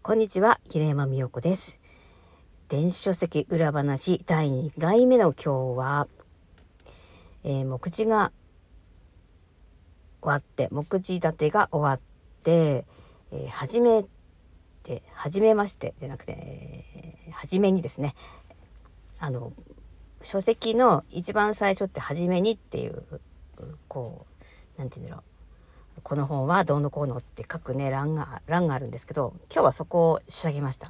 こんにちは、平山美代子です。電子書籍裏話第2回目の今日は、目次が終わって、目次立てが終わって、初めましてでなくて、初めにですね、書籍の一番最初って初めにっていう、なんていうんだろう。この本はどうのこうのって書くね欄があるんですけど、今日はそこを仕上げました。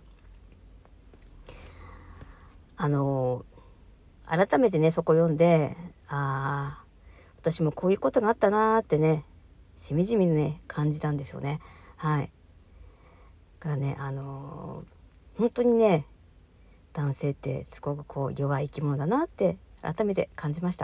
改めてねそこ読んで、私もこういうことがあったなーってね、しみじみね感じたんですよね。はい。だからね本当にね、男性ってすごく弱い生き物だなって改めて感じました。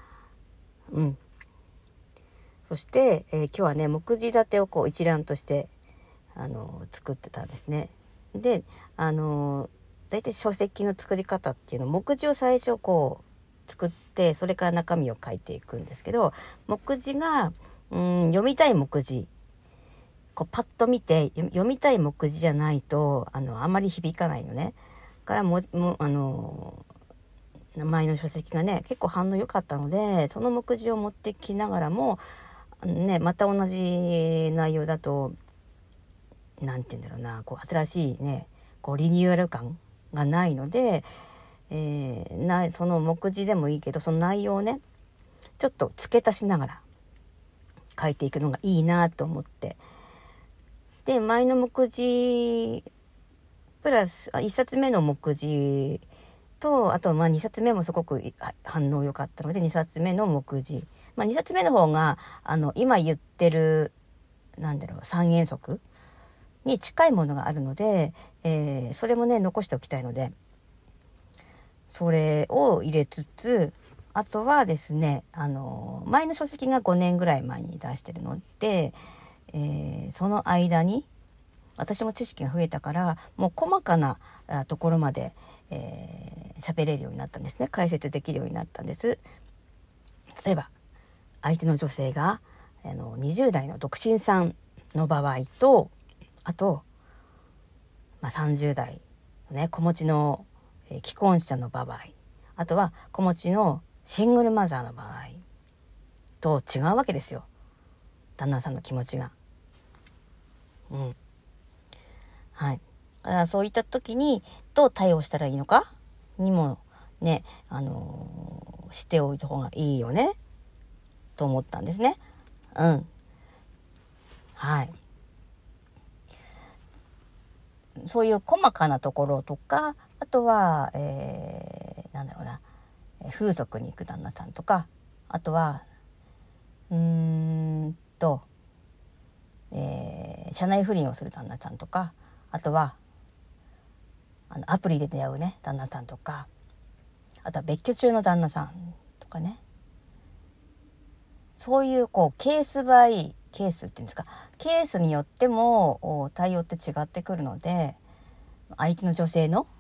そして、今日はね目次立てを一覧として作ってたんですね。で大体書籍の作り方っていうの、目次を最初作って、それから中身を書いていくんですけど、目次が読みたい目次、パッと見て読みたい目次じゃないとあんまり響かないのね。から前の書籍がね結構反応良かったので、その目次を持ってきながらもまた同じ内容だとなんて言うんだろうな、新しいねリニューアル感がないので、その目次でもいいけど、その内容をねちょっと付け足しながら書いていくのがいいなと思って、で前の目次プラス1冊目の目次と、あと2冊目もすごく反応良かったので、2冊目の目次、2冊目の方が今言ってる三原則に近いものがあるので、それもね残しておきたいので、それを入れつつ、あとはですね前の書籍が5年ぐらい前に出してるので、その間に私も知識が増えたから、もう細かなところまで喋れるようになったんですね。解説できるようになったんです。例えば相手の女性が20代の独身さんの場合と、あと、30代のね子持ちの既婚者の場合、あとは子持ちのシングルマザーの場合と違うわけですよ、旦那さんの気持ちが。はい。そういった時にどう対応したらいいのかにもね、しておいた方がいいよねと思ったんですね。はい。そういう細かなところとか、あとは、風俗に行く旦那さんとか、あとは社内不倫をする旦那さんとか、あとはアプリで出会うね旦那さんとか、あとは別居中の旦那さんとかね、そういうケースバイケースっていうんですか、ケースによっても対応って違ってくるので、相手の女性の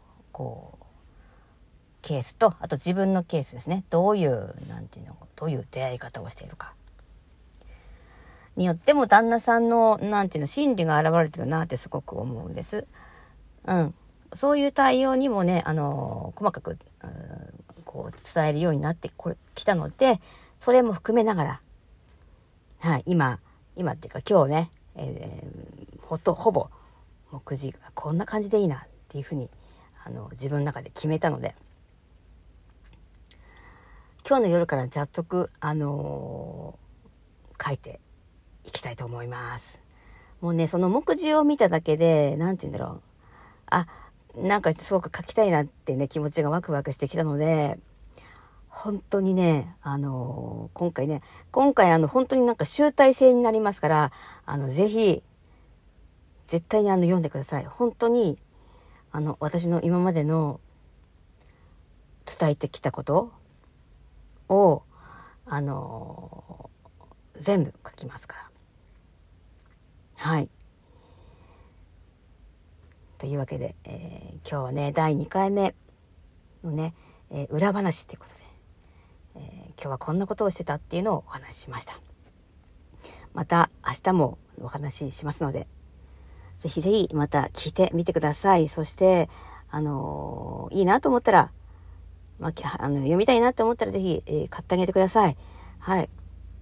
ケースと、あと自分のケースですね、どういう出会い方をしているかによっても旦那さんの心理が現れてるなってすごく思うんです。そういう対応にもね細かく伝えるようになってきたので、それも含めながら、はい、今っていうか今日ね、ほぼ目次がこんな感じでいいなっていうふうに自分の中で決めたので、今日の夜から早速書いていきたいと思います。もうねその目次を見ただけですごく書きたいなってね気持ちがワクワクしてきたので、本当にね今回本当に集大成になりますから、ぜひ絶対に読んでください。本当に私の今までの伝えてきたことを全部書きますから。はい。というわけで、今日はね第2回目のね、裏話ということで、今日はこんなことをしてたっていうのをお話ししました。また明日もお話ししますので、 ぜひぜひまた聞いてみてください。そして、いいなと思ったら、読みたいなと思ったらぜひ、買ってあげてください。はい。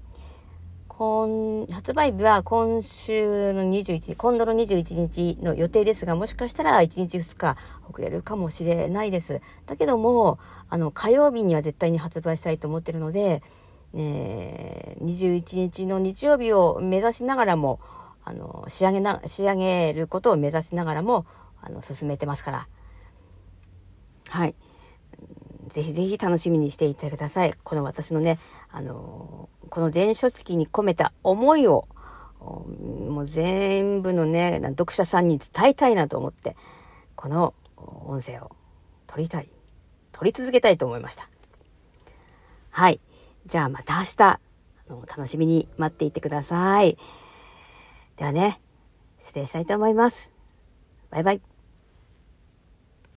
発売日は今週の今度の21日の予定ですが、もしかしたら1日2日遅れるかもしれないです。だけども、火曜日には絶対に発売したいと思ってるので、21日の日曜日を目指しながらも、仕上げることを目指しながらも、進めてますから。はい。ぜひぜひ楽しみにしていてください。この私のね、この電子書籍に込めた思いを、もう全部のね、読者さんに伝えたいなと思って、この音声を取り続けたいと思いました。はい。じゃあまた明日、楽しみに待っていてください。ではね、失礼したいと思います。バイバイ。